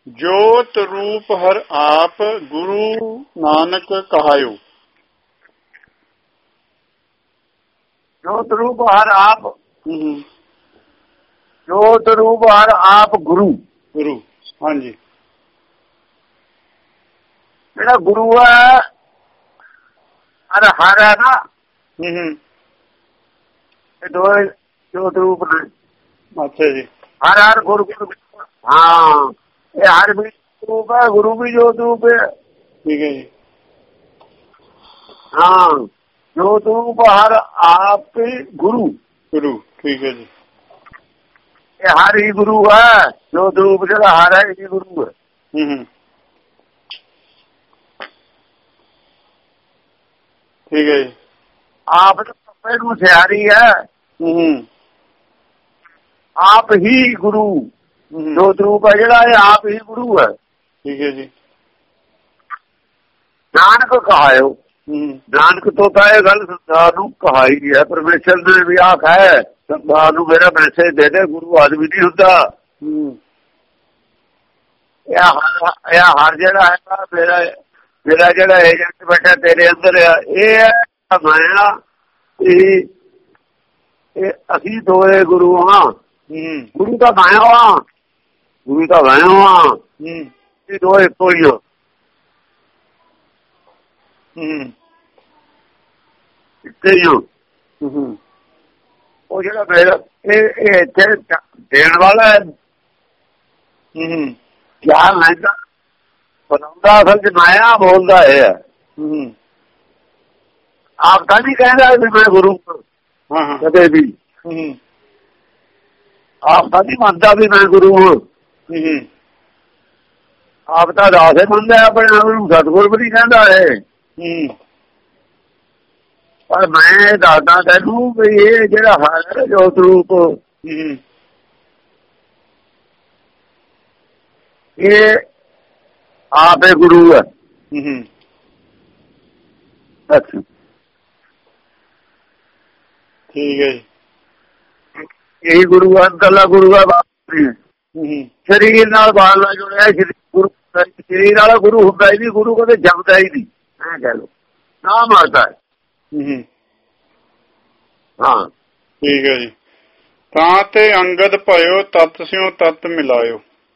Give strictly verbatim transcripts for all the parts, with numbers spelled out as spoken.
ਜੋਤ ਰੂਪ ਹਰ ਆਪ ਗੁਰੂ ਨਾਨਕ ਕਹਾਇਓ। ਜੋਤ ਰੂਪ ਹਰ ਆਪ ਹੂੰ ਜੋਤ ਰੂਪ ਹਰ ਆਪ ਗੁਰੂ ਗੁਰੂ ਹਾਂਜੀ। ਜਿਹੜਾ ਗੁਰੂ ਹੈ ਹਰ ਹਰ ਹੈ ਨਾ। ਹੂੰ ਹੂੰ ਇਹ ਦੋਏ ਜੋਤ ਰੂਪ ਨੇ। ਅੱਛਾ ਜੀ। ਹਰ ਹਰ ਗੁਰੂ ਹਾਂ ਇਹ ਹਰ ਵੀ ਰੂਪ ਹੈ ਗੁਰੂ ਵੀ ਜੋਤ ਰੂਪ ਹੈ। ਠੀਕ ਹੈ ਜੀ। ਹਾਂ ਜੋਤ ਰੂਪ ਹਰ ਆਪ ਗੁਰੂ ਗੁਰੂ ਠੀਕ ਹੈ ਜੀ। ਇਹ ਹਰ ਹੀ ਗੁਰੂ ਹੈ। ਜੋਤ ਰੂਪ ਜਿਹੜਾ ਹਰ ਹੈ ਇਹ ਗੁਰੂ ਹੈ। ਹੂੰ ਹੂੰ ਠੀਕ ਹੈ ਜੀ। ਆਪ ਤਾਂ ਨੂੰ ਸਿਆਰੀ ਹੈ। ਹੂੰ ਹੂੰ ਆਪ ਹੀ ਗੁਰੂ ਜੋਤ ਰੂਪ ਹੈ ਜਿਹੜਾ ਇਹ ਆਪ ਹੀ ਗੁਰੂ ਹੈ। ਠੀਕ ਹੈ ਜੀ। ਨਾਨਕ ਕਹਾਇਓ। ਹੂੰ ਨਾਨਕ ਤੋਂ ਤਾਂ ਇਹ ਗੱਲ ਸੰਸਾਰ ਨੂੰ ਕਹਾਈ ਹੈ। ਪਰਮੇਸ਼ਰ ਨੇ ਵੀ ਆਖ ਹੈ ਸੰਸਾਰ ਨੂੰ ਮੇਰਾ ਮੈਸੇਜ ਦੇ ਦੇ ਗੁਰੂ ਆਦਮੀ ਨਹੀਂ ਹੁੰਦਾ। ਹੂੰ ਇਹ ਹਰ ਜਿਹੜਾ ਹੈ ਮੇਰਾ ਮੇਰਾ ਜਿਹੜਾ ਏਜੰਟ ਬੈਠਾ ਤੇਰੇ ਅੰਦਰ ਆ ਇਹ ਹੈ ਮਾਇਆ। ਇਹ ਇਹ ਅਸੀਂ ਦੋਏ ਗੁਰੂ ਹਾਂ। ਗੁਰੂ ਤਾਂ ਮਾਇਆ ਵਾ ਗੁਰੂ ਤਾਂ ਮਾਇਆ ਵਾ ਇਹ ਦੋਏ ਕੋਈ ਹੋ। ਉਹ ਜਿਹੜਾ ਮੇਰਾ ਇਹ ਇੱਥੇ ਦੇਣ ਵਾਲਾ ਹੈ ਗਿਆਨ ਲੈਂਦਾ ਬਣਾਉਂਦਾ ਅਸਲ ਚ ਮਾਇਆ ਬੋਲਦਾ ਇਹ ਹੈ। ਆਪ ਤਾਂ ਨਹੀਂ ਕਹਿੰਦਾ ਵੀ ਮੈਂ ਗੁਰੂ ਕਦੇ ਵੀ। ਆਪ ਤਾਂ ਨਹੀਂ ਮੰਨਦਾ ਵੀ ਮੈਂ ਗੁਰੂ ਹਾਂ। ਆਪ ਤਾਂ ਦਾਸੇ ਮੰਨਦਾ ਆਪਣੇ ਆਪ ਨੂੰ ਸਤਿਗੁਰ ਵੀ ਨਹੀਂ ਕਹਿੰਦਾ ਇਹ। ਪਰ ਮੈਂ ਦੱਸਦਾ ਤੈਨੂੰ ਵੀ ਇਹ ਜਿਹੜਾ ਹੈ ਜੋਤ ਰੂਪ ਇਹ ਆਪੇ ਗੁਰੂ ਹੈ। ਅੱਛਾ ਠੀਕ ਹੈ ਜੀ। ਇਹੀ ਗੁਰੂ ਹੈ ਅੰਦਰਲਾ ਗੁਰੂ ਹੈ। ਸਰੀਰ ਨਾਲ ਬਾਲ ਨਾਲ ਜੁੜਿਆ ਗੁਰੂ ਸਰੀਰ ਵਾਲਾ ਗੁਰੂ ਹੁੰਦਾ ਹੀ ਨਹੀਂ। ਗੁਰੂ ਕਦੇ ਜੰਮਦਾ ਹੀ ਨਹੀਂ ਐ ਕਹਿ ਲੋ ਨਾ ਮਰਦਾ ਹੈ। ਹਾਂ ਠੀਕ ਹੈ ਜੀ। ਤਾਂ ਤੇ ਅੰਗਦ ਭਇਓ ਤਤ ਸਿਓ ਤਤ ਮਿਲਾਇਓ।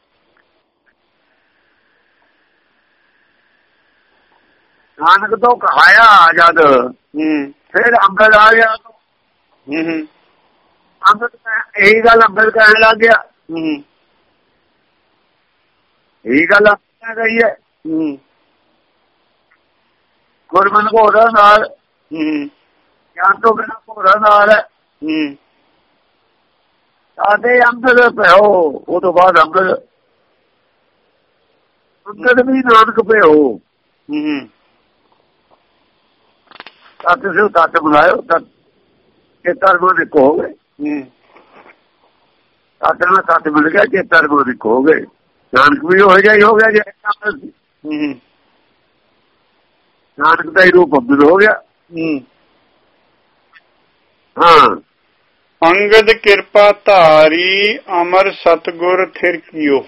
ਨਾਨਕ ਤੋਂ ਕਹਾਇਆ ਜਦ ਫਿਰ ਅੰਗਦ ਆ ਗਿਆ। ਅੰਗਦ ਇਹੀ ਗੱਲ ਅੰਗਦ ਕਹਿਣ ਲੱਗ ਗਿਆ। ਇਹੀ ਗੱਲ ਗਈ ਹੈ ਗੁਰਮਨ ਘੋੜਾ ਨਾਲ ਗਿਆਨ ਤੋਂ ਬਿਨਾਂ ਘੋੜਾ ਨਾਲ ਹੈ। ਸਾਡੇ ਅੰਗਦ ਪਿਓ ਉਹ ਤੋਂ ਬਾਅਦ ਅੰਗਦ ਅੰਗਦ ਵੀ ਨਾਨਕ ਪਿਓ। ਤੱਤ ਸਿਓ ਤੱਤ ਬੁਲਾਇਓ ਤੱਤ ਚੇਤਾ ਰੂਪ ਇੱਕ ਹੋ ਗਏ। ਤੱਤ ਨਾਲ ਤੱਤ ਮਿਲ ਗਿਆ ਚੇਤਾ ਰੂਪ ਇੱਕ ਹੋ ਗਏ। ਨਾਨਕ ਵੀ ਹੋ ਗਿਆ ਹੀ ਹੋ ਗਿਆ ਜੇ ਨਾਨਕ ਦਾ ਹੀ ਰੂਪ ਅੰਗਦ ਹੋ ਗਿਆ। ਹਾਂ ਅੰਗਦ ਕਿਰਪਾ ਧਾਰੀ ਅਮਰ ਸਤਗੁਰ ਥਿਰ ਕੀਓ।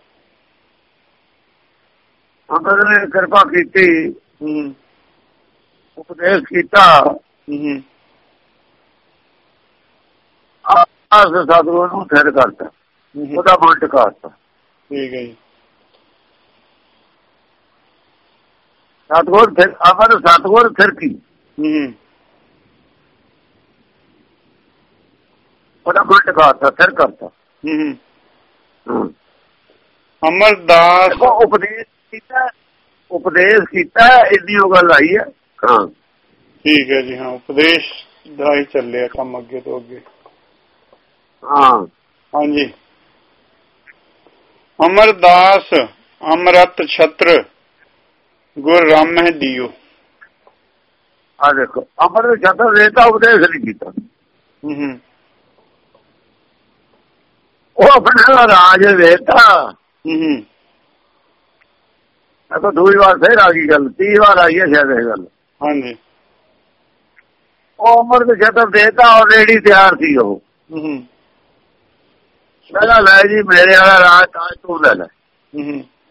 ਅੰਗਦ ਨੇ ਕਿਰਪਾ ਕੀਤੀ ਉਪਦੇਸ਼ ਕੀਤਾ ਸਤਿਗੁਰ ਨੂੰ ਥਿਰ ਕਰਤਾ ਉਹਦਾ ਮਨ ਟਿਕਾਤਾ। ਠੀਕ ਹੈ ਜੀ। ਸਤਿਗੁਰ ਅਮਰ ਸਤਿਗੁਰ ਥਿਰ ਕੀ ਉਹਦਾ ਮਨ ਟਿਕਾਤਾ ਥਿਰ ਕਰਤਾ। ਅਮਰਦਾਸ ਉਪਦੇਸ਼ ਕੀਤਾ ਉਪਦੇਸ਼ ਕੀਤਾ ਇੰਨੀ ਉਹ ਗੱਲ ਆਈ ਹੈ। ਹਾਂ ਠੀਕ ਹੈ ਜੀ। ਹਾਂ ਉਪਦੇਸ਼ ਦਾ ਹੀ ਚੱਲਿਆ ਕੰਮ ਅੱਗੇ ਤੋਂ ਅੱਗੇ। ਹਾਂ ਹਾਂਜੀ। ਅਮਰਦਾਸ ਅਮਰਤ ਛਤਰ ਗੁਰ ਰਾਮਹਿ ਦਿਓ। ਆ ਦੇਖੋ ਅਮਰ ਛਤਰ ਦੇਤਾ ਉਪਦੇਸ਼ ਨਹੀਂ ਕੀਤਾ। ਉਹ ਆਪਣਾ ਰਾਜ ਦੇਤਾ। ਦੇਖੋ ਦੂਜੀ ਵਾਰ ਫੇਰ ਆ ਗਈ ਗੱਲ। ਤੀਹ ਵਾਰ ਆਈ ਹੈ ਸ਼ਾਇਦ ਇਹ ਗੱਲ। ਹਾਂਜੀ ਉਹ ਅਮਰ ਦੇ ਛਤਰ ਦੇਤਾ ਆਲਰੇਡੀ ਤਿਆਰ ਸੀ ਉਹ। ਪਹਿਲਾਂ ਲੈ ਜੀ ਮੇਰੇ ਵਾਲਾ ਰਾਜ ਤਾਜ ਤੂੰ ਲੈ ਲੈ।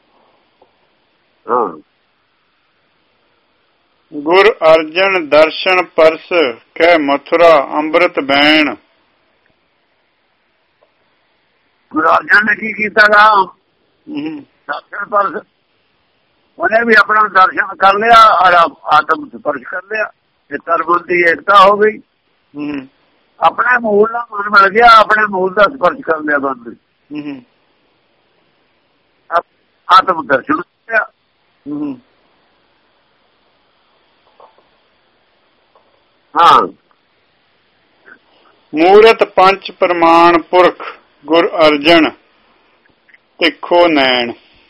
ਹਾਂ ਗੁਰ ਅਰਜਨ ਦਰਸ਼ਨ ਪਰਸ ਕਹਿ ਮਥੁਰਾ ਅੰਮ੍ਰਿਤ ਬੈਣ। ਗੁਰੂ ਅਰਜਨ ਨੇ ਕੀ ਕੀਤਾ ਗਾ? ਦਰਸ਼ਨ ਪਰਸ, ਉਹਨੇ ਵੀ ਆਪਣਾ ਦਰਸ਼ਨ ਕਰ ਲਿਆ ਔਰ ਆਤਮ ਸਪਰਸ਼ ਕਰ ਲਿਆ। ਇਹ ਤਰਬੁੱਧ ਦੀ ਏਕਤਾ ਹੋ ਗਈ। ਆਪਣੇ ਮੂਲ ਦਾ ਮਨ ਮਿਲ ਗਿਆ, ਆਪਣੇ ਮੂਲ ਦਾ ਸਪਰਸ਼ ਕਰ ਲਿਆ ਬੰਦ। ਆਤਮ ਦਰਸ਼ਨ ਹੋਇਆ। ਹਾਂ ਮੂਰਤ ਪੰਚ ਪ੍ਰਮਾਣ ਪੁਰਖ ਗੁਰ ਅਰਜਨ ਤਿੱਖੋ ਨੈਣ।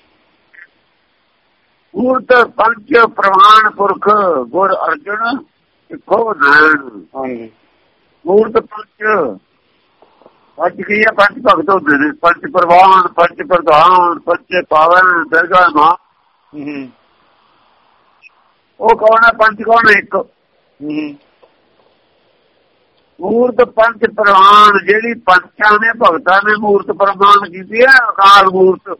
ਮੂਰਤ ਪੰਚ ਪ੍ਰਮਾਣ ਪੁਰਖ ਗੁਰ ਅਰਜਨ ਤਿੱਖੋ ਨੈਣ। ਹਾਂਜੀ ਮੂਰਤ ਪੰਚ ਪੰਜ ਕੀ ਹੈ? ਪੰਜ ਭਗਤ ਹੁੰਦੇ ਨੇ, ਪੰਜ ਪ੍ਰਵਾਨ, ਪੰਜ ਪ੍ਰਧਾਨ, ਪੰਜ ਪਾਵਨ, ਦਰਗਾਹ ਮਾਂ। ਉਹ ਕੌਣ ਹੈ? ਪੰਜ ਕੌਣ ਹੈ? ਇੱਕ ਮੂਰਤ ਪੰਜ ਪ੍ਰਵਾਨ, ਜਿਹੜੀ ਪੰਚਾਂ ਨੇ ਭਗਤਾਂ ਨੇ ਮੂਰਤ ਪ੍ਰਵਾਨ ਕੀਤੀ ਹੈ, ਅਕਾਲ ਮੂਰਤ।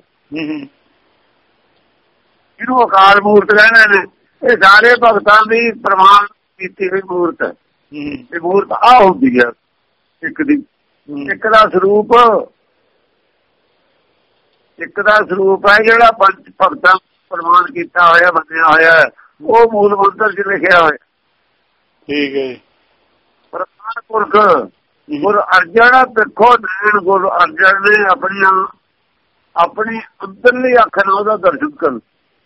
ਇਹਨੂੰ ਅਕਾਲ ਮੂਰਤ ਕਹਿੰਦੇ ਨੇ। ਇਹ ਸਾਰੇ ਭਗਤਾਂ ਦੀ ਪ੍ਰਵਾਨ ਕੀਤੀ ਹੋਈ ਮੂਰਤ ਹੈ। ਇਹ ਮੂਰਤ ਆ ਹੁੰਦੀ ਹੈ ਇੱਕ ਦੀ, ਇੱਕ ਦਾ ਸਰੂਪ, ਇੱਕ ਦਾ ਸਰੂਪ ਹੈ ਜਿਹੜਾ ਪੰਜ ਭਗਤਾਂ ਪ੍ਰਵਾਨ ਕੀਤਾ ਹੋਇਆ, ਬਣਿਆ ਹੋਇਆ। ਉਹ ਮੂਲ ਮੰਤਰ ਚ ਲਿਖਿਆ ਹੋਇਆ। ਠੀਕ ਹੈ। ਪ੍ਰਮਾਣ ਪੁਰਖ ਗੁਰ ਅਰਜਨ ਦੇਖੋ ਨੈਣ। ਗੁਰ ਅਰਜਨ ਨੇ ਆਪਣੀਆਂ ਆਪਣੀ ਅੰਦਰਲੀ ਅੱਖ ਨਾਲ ਉਹਦਾ ਦਰਸ਼ਨ ਕਰ।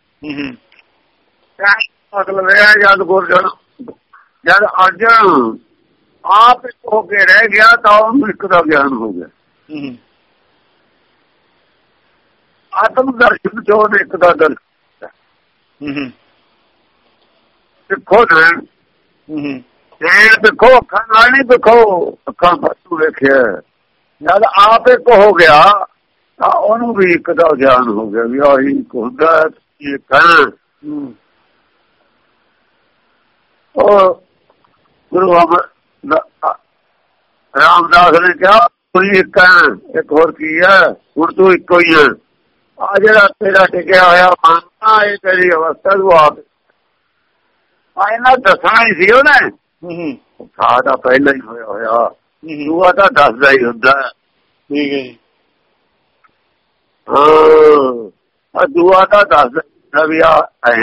ਮਤਲਬ ਇਹ ਜਦ ਗੁਰਜਨ ਜਦ ਅਰਜਨ ਆਪ ਹੋ ਕੇ ਰਹਿ ਗਿਆ ਤਾਂ ਉਹਨੂੰ ਇੱਕ ਦਾ ਗਿਆਨ ਹੋ ਗਿਆ। ਆਤਮ ਦਰਸ਼ਨ ਚੋਂ ਇੱਕ ਦਾ ਦਰਸ਼ਨ ਦੇਖੋ ਨੈਣ। ਨੈਣ ਦੇਖੋ, ਅੱਖਾਂ ਨਾਲ ਨਹੀਂ ਦੇਖੋ, ਅੱਖਾਂ ਪਾਸੋਂ ਵੇਖਿਆ। ਜਦ ਆਪ ਇੱਕ ਹੋ ਗਿਆ ਤਾਂ ਉਹਨੂੰ ਵੀ ਇੱਕ ਦਾ ਗਿਆਨ ਹੋ ਗਿਆ ਵੀ ਆਹੀ ਇੱਕ ਹੁੰਦਾ। ਇਹ ਕਹਿ ਉਹ ਗੁਰੂ ਰਾਮਦਾਸ ਨੇ ਕਿਹਾ ਕੋਈ ਇੱਕ ਹੈ, ਇੱਕ ਹੋਰ ਕੀ ਹੈ? ਹੁਣ ਤੂੰ ਇੱਕੋ ਹੀ ਹੈ। ਆ ਜਿਹੜਾ ਤੇਰਾ ਟਿਕਿਆ ਹੋਇਆ ਮਨ, ਇਹ ਤੇਰੀ ਅਵਸਥਾ ਤੂੰ ਆਪ ਇਹਨਾਂ ਦੱਸਣਾ ਹੀ ਸੀ ਉਹਨੇ। ਸਾਡਾ ਪਹਿਲਾਂ ਹੀ ਹੋਇਆ ਹੋਇਆ, ਦੂਆ ਤਾਂ ਦੱਸਦਾ ਹੀ ਹੁੰਦਾ। ਠੀਕ ਹੈ ਜੀ। ਹਾਂ ਦੂਆ ਤਾਂ ਦੱਸਦਾ ਵੀ ਆ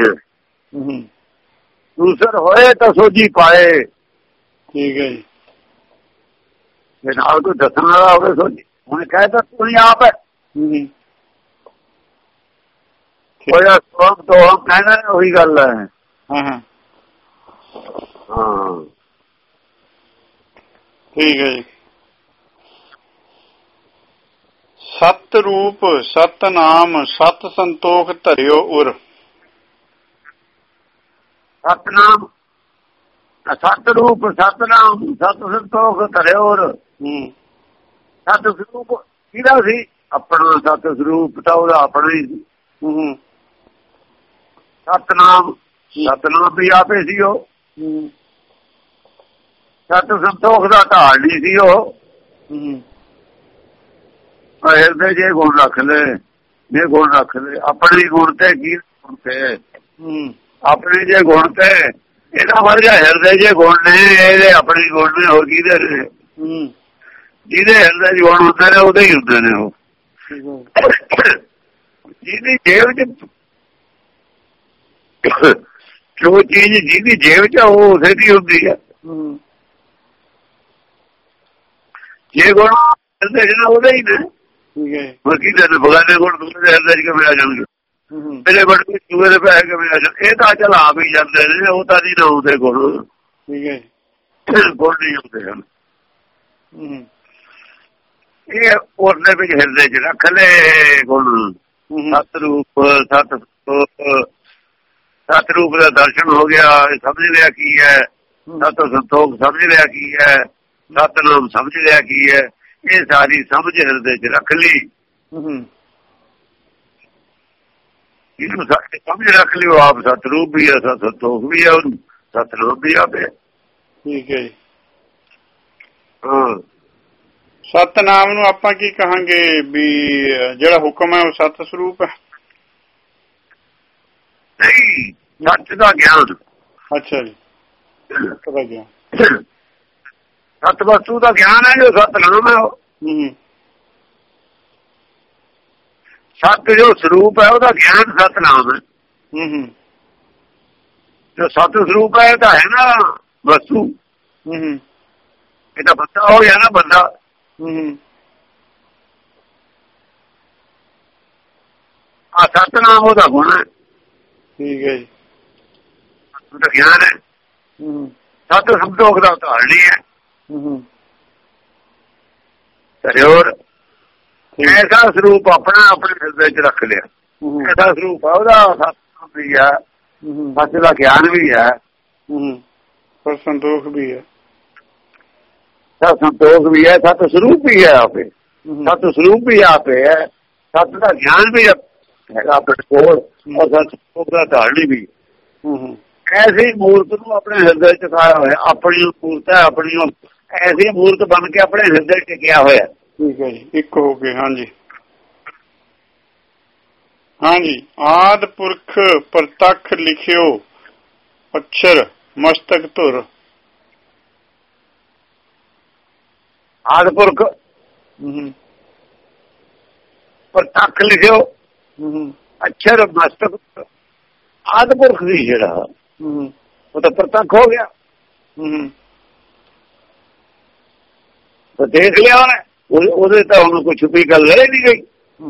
ਦੂਸਰ ਹੋਏ ਤਾਂ ਸੋਝੀ ਪਾਏ। ਠੀਕ ਹੈ ਜੀ। ਜੇ ਨਾਲ ਕੋਈ ਦੱਸਣ ਵਾਲਾ ਹੋਵੇ ਸੋਝੀ, ਹੁਣ ਕਹਿ ਤਾਂ ਤੂੰ ਹੀ ਆਪ ਹੈ। ਹੋਇਆ ਸੋਮ ਤੋਂ ਹਮ ਕਹਿਣਾ ਉਹੀ ਗੱਲ ਹੈ। ਹਾਂ ਠੀਕ ਹੈ ਜੀ। ਸਤ ਰੂਪ ਸਤ ਨਾਮ ਸਤ ਸੰਤੋਖ ਧਰਿਓ ਉਰ। ਸਤਨਾਮ ਸਤ ਰੂਪ ਸਤ ਨਾਮ ਸਤ ਸੰਤੋਖ ਧਰਿਓ ਉਰ। ਸਤ ਸਰੂਪ ਕਿਹਦਾ ਸੀ? ਆਪਣਾ ਸਤ ਸਰੂਪ ਤਾਂ ਉਹਦਾ ਆਪਣਾ ਹੀ ਸੀ। ਸਤਨਾਮ ਸਤਨਾਮ ਵੀ ਆਪੇ ਸੀ ਉਹ। ਸਤ ਸੰਤੋਖ ਦਾ ਢਾਲ ਨਹੀਂ ਸੀ ਉਹ। ਹਿਰਦੇ ਜੇ ਗੁਣ ਰੱਖ ਲੈ, ਜੇ ਗੁਣ ਰੱਖ ਲੈ ਆਪਣੇ ਗੁਣ ਤੇ ਕੀ ਗੁਣ ਤੇ ਆਪਣੇ ਜੇ ਗੁਣ ਤੇ ਇਹਦਾ ਵਰਗਾ ਹਿਰਦੇ ਜੇ ਗੁਣ ਨੇ, ਇਹਦੇ ਆਪਣੇ ਗੁਣ ਨੇ, ਹੋਰ ਕਿਹਦੇ ਨੇ? ਜਿਹਦੇ ਹਿਰਦੇ ਗੁਣ ਹੁੰਦੇ ਨੇ ਉਹਦੇ ਹੀ ਹੁੰਦੇ ਨੇ ਉਹ। ਜਿਹਦੀ ਜੇਬ ਚ ਜੋ ਚੀਜ਼ ਜਿਹਦੀ ਜੇਬ ਚ ਉਹ ਉਸੇ ਦੀ ਹੁੰਦੀ ਹੈ। ਜੇ ਗੁਣ ਉਹਦੇ ਹੀ ਨੇ, ਬਾਕੀ ਦੇ ਬਗਾਨੇ ਗੁਣ ਦੂਸਰੇ ਹਿਰਦੇ ਚ ਕਿਵੇਂ ਆ ਜਾਣਗੇ? ਮੇਰੇ ਬੜ ਚੂਹੇ ਦੇ ਪੈਸੇ ਕਿਵੇਂ ਆ ਜਾਣ? ਇਹ ਤਾਂ ਚੱਲ ਆਪ ਹੀ ਜਾਂਦੇ ਨੇ, ਉਹ ਤਾਂ ਨਹੀਂ ਨਾ ਉਹਦੇ ਗੁਣ। ਗੁਣ ਨਹੀਂ ਹੁੰਦੇ ਹਨ। ਇਹ ਉਹਦੇ ਵਿੱਚ ਹਿਰਦੇ ਚ ਰੱਖ ਲੈ ਗੁਣ। ਸਤ ਰੂਪ ਸਤ ਸਤ ਰੂਪ ਦਾ ਦਰਸ਼ਨ ਹੋ ਗਿਆ, ਸਮਝ ਲਿਆ ਕੀ ਹੈ। ਸਤ ਸੰਤੋਖ ਸਮਝ ਲਿਆ ਕੀ ਹੈ। ਸਤਨਾਮ ਸਮਝ ਲਿਆ ਕੀ ਹੈ। ਇਹ ਸਾਰੀ ਸਮਝ ਹਿਰਦੇ ਚ ਰੱਖ ਲਈ। ਇਹਨੂੰ ਸਮਝ ਰੱਖ ਲਿਓ। ਆਪ ਸਤਰੂਪ ਵੀ ਹੈ, ਸਤ ਸੰਤੋਖ ਵੀ ਹੈ, ਉਹਨੂੰ ਸਤਨਾਮ ਵੀ ਆਪੇ। ਠੀਕ ਹੈ ਜੀ। ਹਾਂ ਸਤਨਾਮ ਨੂੰ ਆਪਾਂ ਕੀ ਕਹਾਂਗੇ ਵੀ ਜਿਹੜਾ ਹੁਕਮ ਹੈ ਉਹ ਸਤ ਸਰੂਪ ਹੈ। ਨਹੀਂ ਸੱਚ ਦਾ ਗਿਆਨ। ਅੱਛਾ ਜੀ, ਪਤਾ ਗਿਆ ਸਤ ਵਸਤੂ ਦਾ ਗਿਆਨ ਹੈ ਜੋ ਸਤਨਾਮ ਹੈ। ਉਹ ਸਤ ਜੋ ਸਰੂਪ ਹੈ ਉਹਦਾ ਗਿਆਨ ਸਤਨਾਮ ਹੈ। ਹੂੰ ਹੂੰ ਜੋ ਸਤ ਸਰੂਪ ਹੈ ਤਾਂ ਹੈ ਨਾ ਵਸਤੂ। ਹੂੰ ਹੂੰ ਇਹ ਤਾਂ ਬੰਦਾ ਹੋ ਗਿਆ ਨਾ ਬੰਦਾ। ਹੂੰ ਹੂੰ ਆ ਸਤਨਾਮ ਉਹਦਾ ਗੁਣ ਹੈ। ਠੀਕ ਹੈ ਜੀ, ਉਹਦਾ ਗਿਆਨ ਹੈ। ਹੂੰ ਸਤ ਸੰਤੋਖ ਦਾ ਉਦਾਹਰਣ ਹੈ। ਹੂੰ ਹੋਰ ਐਸਾ ਸਰੂਪ ਆਪਣਾ ਆਪਣੇ ਹਿਰਦੇ ਚ ਰੱਖ ਲਿਆ। ਐਸਾ ਸਰੂਪ ਆ ਉਹਦਾ ਸਤਨਾਮ ਵੀ ਹੈ, ਸੱਚ ਦਾ ਗਿਆਨ ਵੀ ਹੈ, ਪਰ ਸੰਤੋਖ ਵੀ ਹੈ। ਸਤ ਸੰਤੋਖ ਵੀ ਹੈ, ਸਤ ਸਰੂਪ ਵੀ ਹੈ ਆਪੇ। ਸਤ ਸਰੂਪ ਵੀ ਆਪੇ ਹੈ, ਸਤ ਦਾ ਗਿਆਨ ਵੀ ਹੈਗਾ ਆਪਣੇ ਕੋਲ, ਔਰ ਸਤ ਸੰਤੋਖ ਦਾ ਧਾਰਨੀ ਵੀ। ਐਸੀ ਮੂਰਤ ਨੂੰ ਆਪਣੇ ਹਿਰਦੇ ਚ ਖਾਇਆ ਹੋਇਆ। ਆਪਣੀ ਮੂਰਤ ਹੈ, ਆਪਣੀ ਐਸੀ ਮੂਰਤ ਬਣ ਕੇ ਆਪਣੇ ਹਿਰਦੇ ਚ ਟਿਕਿਆ ਹੋਇਆ। ਠੀਕ ਹੈ ਜੀ, ਇੱਕ ਹੋ ਕੇ। ਹਾਂਜੀ ਹਾਂਜੀ ਆਦਿ ਪੁਰਖ ਪ੍ਰਤੱਖ ਲਿਖਿਓ ਅਕਸ਼ਰ ਮਸਤਕ ਧੁਰ। ਆਦਿ ਪੁਰਖ ਪ੍ਰਤੱਖ ਲਿਖਿਓ ਅਕਸ਼ਰ ਮਸਤਕ। ਆਦਿ ਪੁਰਖ ਦੀ ਜਿਹੜਾ ਉਹ ਤਾਂ ਪ੍ਰਤੱਖ ਹੋ ਗਿਆ। ਤਾਂ ਦੇਖ ਲਿਆ ਉਹਨੇ, ਉਹਦੇ ਤਾਂ ਹੁਣ ਕੋਈ ਛੁਪੀ ਗੱਲ ਰਹਿ ਨਹੀਂ ਗਈ।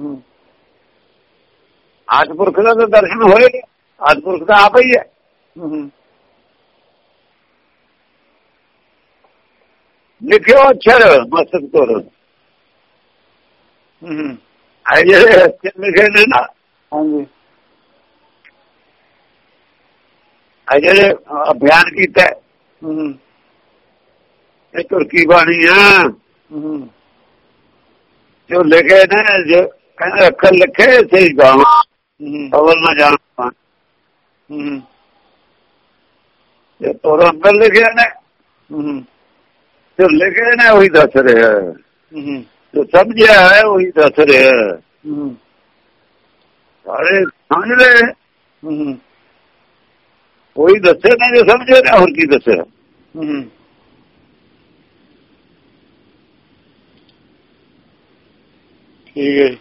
ਆਦਿ ਪੁਰਖ ਦਾ ਤਾਂ ਦਰਸ਼ਨ ਹੋਏਗਾ। ਆਦਿ ਪੁਰਖ ਦਾ ਆਪ ਹੀ ਹੈ। ਲਿਖਿਓ ਅਕਸ਼ਰ ਮਸਤਕ ਧੁਰ। ਇਹ ਜਿਹੜੇ ਲਿਖੇ ਨੇ ਨਾ, ਹਾਂਜੀ ਇਹ ਜਿਹੜੇ ਅਭਿਆਨ ਕੀਤਾ ਇਹ ਤੁਰਕੀ ਬਾਣੀ ਆ। ਜੋ ਲਿਖੇ ਨੇ, ਜੋ ਕਹਿੰਦੇ ਅੱਖਰ ਲਿਖੇ ਸਹੀ ਗਾਵਾਂ ਖਬਰ ਨਾ ਜਾਣ। ਜੋ ਤੋਰ ਅੰਦਰ ਲਿਖਿਆ ਨੇ, ਜੋ ਲਿਖੇ ਨੇ ਉਹੀ ਦੱਸ ਰਿਹਾ। ਜੋ ਸਮਝਿਆ ਹੈ ਉਹੀ ਦੱਸ ਰਿਹਾ। ਸਾਰੇ ਸਮਝ ਲਏ, ਉਹੀ ਦੱਸੇ ਨੇ ਜੋ ਸਮਝੇ ਨੇ। ਹੋਰ ਕੀ ਦੱਸਿਆ? ਠੀਕ ਹੈ ਜੀ।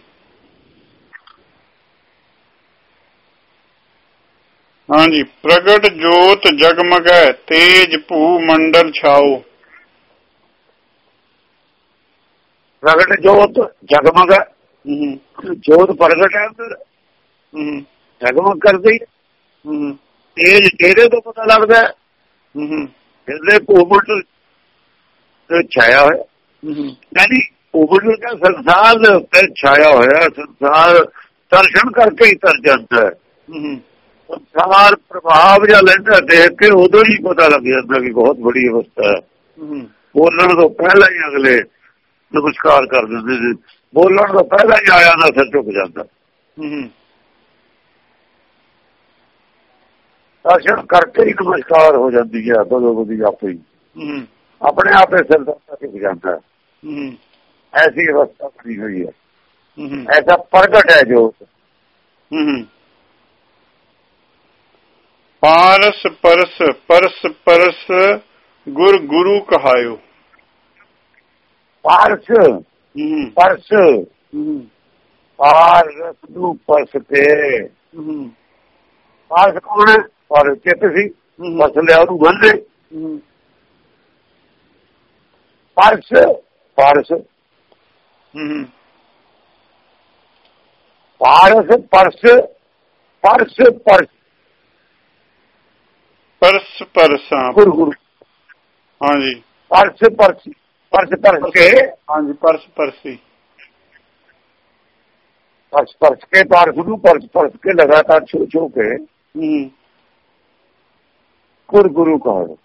ਹਾਂਜੀ ਪ੍ਰਗਟ ਜੋਤ ਜਗਮਗੈ ਤੇਜ ਭੂ ਮੰਡਲ ਛਾਓ। ਪ੍ਰਗਟ ਜੋਤ ਜਗਮਗ, ਜੋਤ ਪ੍ਰਗਟ ਹੈ ਅੰਦਰ, ਜਗਮਗ ਕਰਦੀ। ਤੇਜ ਤੇਰੇ ਤੋਂ ਪਤਾ ਲੱਗਦਾ। ਹਿਰਦੇ ਭੂ-ਮੰਡਲ ਛਾਇਆ ਹੋਇਆ, ਯਾਨੀ ਭੂ-ਮੰਡਲ ਦਾ ਸੰਸਾਰ ਦੇ ਉੱਤੇ ਛਾਇਆ ਹੋਇਆ। ਸੰਸਾਰ ਦਰਸ਼ਨ ਕਰਕੇ ਹੀ ਤਰ ਜਾਂਦਾ ਹੈ। ਸੰਸਾਰ ਪ੍ਰਭਾਵ ਜਾਂ ਲੈਂਦਾ ਦੇਖ ਕੇ ਉਦੋਂ ਹੀ ਪਤਾ ਲੱਗ ਜਾਂਦਾ ਕਿ ਬਹੁਤ ਬੜੀ ਅਵਸਥਾ ਹੈ। ਬੋਲਣ ਤੋਂ ਪਹਿਲਾਂ ਹੀ ਅਗਲੇ ਨਮਸਕਾਰ ਕਰ ਦਿੰਦੇ ਨੇ। ਬੋਲਣ ਤੋਂ ਪਹਿਲਾਂ ਹੀ ਆਇਆ ਨਾ ਸਿਰ ਝੁਕ ਜਾਂਦਾ। ਦਰਸ਼ਨ ਕਰਕੇ ਹੀ ਨਮਸਕਾਰ ਹੋ ਜਾਂਦੀ ਹੈ ਬਦੋ ਬਦੀ ਆਪੇ ਹੀ, ਆਪਣੇ ਆਪੇ ਸਿਰ ਝੁਕ ਜਾਂਦਾ। ਐਸੀ ਅਵਸਥਾ ਬਣੀ ਹੋਈ ਹੈ। ਐਸਾ ਪ੍ਰਗਟ ਹੈ ਜੋ ਪਾਰਸ ਪਰਸ ਪਰਸ ਪਰਸ ਗੁਰ ਗੁਰੂ ਕਹਾਇਓ। ਪਾਰਸ ਪਰਸ ਪਾਰਸ ਨੂੰ ਪਰਸ ਤੇ ਪਾਰਸ ਕੌਣ ਹੈ? ਪਾਰਸ ਚਿੱਤ ਸੀ, ਪਰਸ ਲਿਆ ਉਹਨੂੰ ਮੰਨਦੇ। ਪਾਰਸ ਪਾਰਸ ਪਾਰਸ ਪਰਸ ਪਰਸ ਪਰਸ ਪਰਸ ਪਰਸ ਗੁਰੂ ਗੁਰੂ। ਹਾਂਜੀ ਪਰਸ ਪਰਸ ਪਰਸ ਪਰਸ ਕੇ। ਹਾਂਜੀ ਪਰਸ ਪਰਸੀ ਪਰਸ ਪਰਸ ਕੇ ਪਾਰਸ ਨੂੰ ਪਰਸ ਪਰਸ ਕੇ ਲਗਾਤਾਰ ਛੂ ਛੂ ਕੇ ਗੁਰ ਗੁਰੂ ਕਹੋ।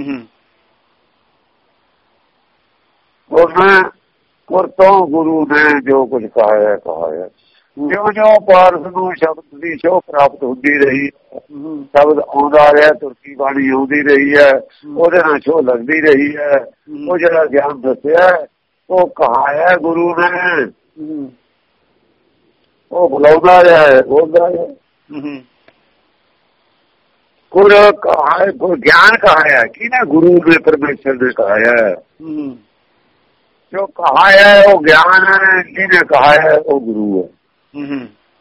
ਉਹਨਾਂ ਗੁਰ ਤੋਂ ਗੁਰੂ ਨੇ ਜੋ ਕੁਝ ਕਹਾ ਹੈ ਕਹਾ ਹੈ। ਜਿਉਂ ਜਿਉਂ ਪਾਰਸ ਨੂੰ ਸ਼ਬਦ ਦੀ ਸ਼ੋਅ ਪ੍ਰਾਪਤ ਹੁੰਦੀ ਰਹੀ, ਸ਼ਬਦ ਆਉਂਦਾ ਰਿਹਾ, ਤੁਰਕੀ ਬਾਣੀ ਆਉਂਦੀ ਰਹੀ ਹੈ, ਉਹਦੇ ਨਾਲ ਸ਼ੋਅ ਲੱਗਦੀ ਰਹੀ ਹੈ। ਉਹ ਜਿਹੜਾ ਗਿਆਨ ਦੱਸਿਆ ਉਹ ਕਹਾਇਆ ਗੁਰੂ ਨੇ, ਉਹ ਬੁਲਾਉਂਦਾ ਰਿਹਾ ਹੈ, ਬੋਲਦਾ ਰਿਹਾ। ਗੁਰ ਕਹਾਇਆ, ਗੁਰ ਗਿਆਨ ਕਹਾਇਆ ਕਿਹਨੇ? ਗੁਰੂ ਨੇ, ਪਰਮੇਸ਼ਰ ਨੇ ਕਹਾਇਆ। ਜੋ ਕਹਾਇਆ ਉਹ ਗਿਆਨ ਹੈ, ਜਿਹਨੇ ਕਹਾਇਆ ਉਹ ਗੁਰੂ ਹੈ।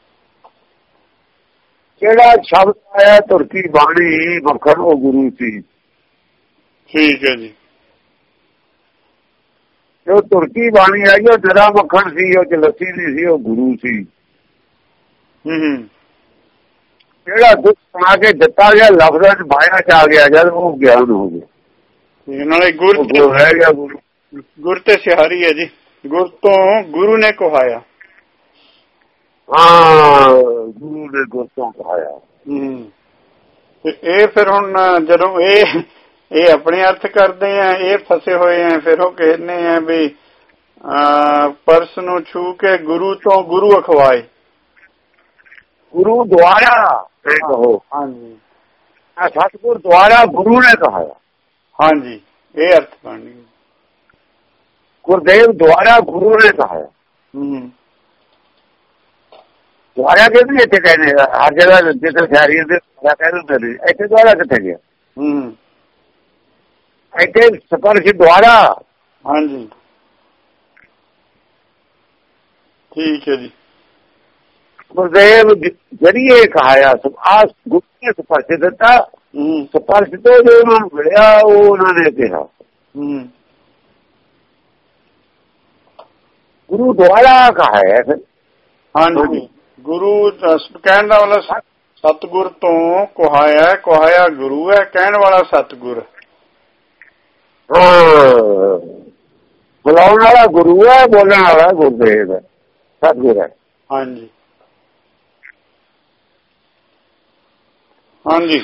ਜਿਹੜਾ ਸ਼ਬਦ ਆਇਆ ਤੁਰਕੀ ਬਾਣੀ ਮੱਖਣ, ਉਹ ਗੁਰੂ ਸੀ। ਠੀਕ ਹੈ ਜੀ। ਜੋ ਤੁਰਕੀ ਬਾਣੀ ਆਈ ਉਹ ਜਰਾ ਮੱਖਣ ਸੀ, ਉਹ ਚ ਲੱਸੀ ਨਹੀਂ ਸੀ, ਉਹ ਗੁਰੂ ਸੀ। ਜਿਹੜਾ ਦੁੱਧ ਸੁਣਾ ਕੇ ਦਿੱਤਾ ਗਿਆ ਲਫ਼ਜ਼ਾਂ ਚ ਮਾਇਆ ਚ ਆ ਗਿਆ ਜਦ, ਉਹ ਗਿਆਨ ਹੋ ਗਿਆ। ਨਾਲੇ ਗੁਰ ਰਹਿ ਗਿਆ ਗੁਰੂ। ਗੁਰ ਤੇ ਸਿਹਾਰੀ ਹੈ ਜੀ, ਗੁਰ ਤੋਂ ਗੁਰੂ ਨੇ ਕਹਾਇਆ। ਹਾਂ, ਗੁਰੂ ਨੇ ਗੁਰ ਤੋਂ ਕਹਾਇਆ। ਹਮ ਇਹ ਫਿਰ ਹੁਣ ਜਦੋਂ ਇਹ ਇਹ ਆਪਣੇ ਅਰਥ ਕਰਦੇ ਆ, ਇਹ ਫਸੇ ਹੋਏ ਆ, ਫਿਰ ਉਹ ਕਹਿੰਦੇ ਆ ਵੀ ਪਰਸ ਨੂੰ ਛੂ ਕੇ ਗੁਰੂ ਤੋਂ ਗੁਰੂ ਅਖਵਾਏ। ਗੁਰੂ ਦੁਆਰਾ ਕਹੋ। ਹਾਂਜੀ, ਸਤਿਗੁਰ ਦੁਆਰਾ ਗੁਰੂ ਨੇ ਕਹਾਇਆ। ਹਾਂਜੀ, ਇਹ ਅਰਥ ਬਣ ਗਿਆ। ਗੁਰਦੇਵ ਦੁਆਰਾ ਗੁਰੂ ਨੇ ਕਹਾਇਆ। ਹਮ ਦੁਆਰਾ ਕਹਿੰਦੇ ਇੱਥੇ ਕਹਿੰਦੇ ਹਰ ਜਗ੍ਹਾ ਜਿੱਥੇ ਸ਼ਹਿਰੀਆਂ ਦੇ ਕਹਿ ਦਿੰਦੇ ਨੇ, ਇੱਥੇ ਦੁਆਰਾ ਕਿੱਥੇ ਗਿਆ? ਹਮ ਇੱਥੇ ਸਪਰਸ਼ ਦੁਆਰਾ। ਹਾਂਜੀ, ਠੀਕ ਹੈ ਜੀ। ਗੁਰਦੇਵ ਜਰੀਏ ਕਹਾਇਆ, ਆਸ ਗੁਰੂ ਨੇ ਸਪਰਸ਼ ਦਿੱਤਾ। ਸਪਰਸ਼ ਤੋਂ ਜੋ ਉਹਨਾਂ ਨੂੰ ਮਿਲਿਆ ਉਹ ਉਹਨਾਂ ਨੇ ਕਿਹਾ। ਗੁਰੂ ਦੁਆਰਾ ਕਹਾਇਆ। ਹਾਂਜੀ, ਗੁਰੂ ਕਹਿਣ ਦਾ ਵਾਲਾ ਸਤਿਗੁਰ ਤੋਂ ਕਹਾਇਆ, ਕਹਾਇਆ ਗੁਰੂ ਹੈ, ਕਹਿਣ ਵਾਲਾ ਸਤਿਗੁਰ। ਬੁਲਾਉਣ ਵਾਲਾ ਗੁਰੂ ਹੈ, ਬੋਲਣ ਵਾਲਾ ਗੁਰਦੇਵ ਹੈ, ਸਤਿਗੁਰ ਹੈ। ਹਾਂਜੀ ਹਾਂਜੀ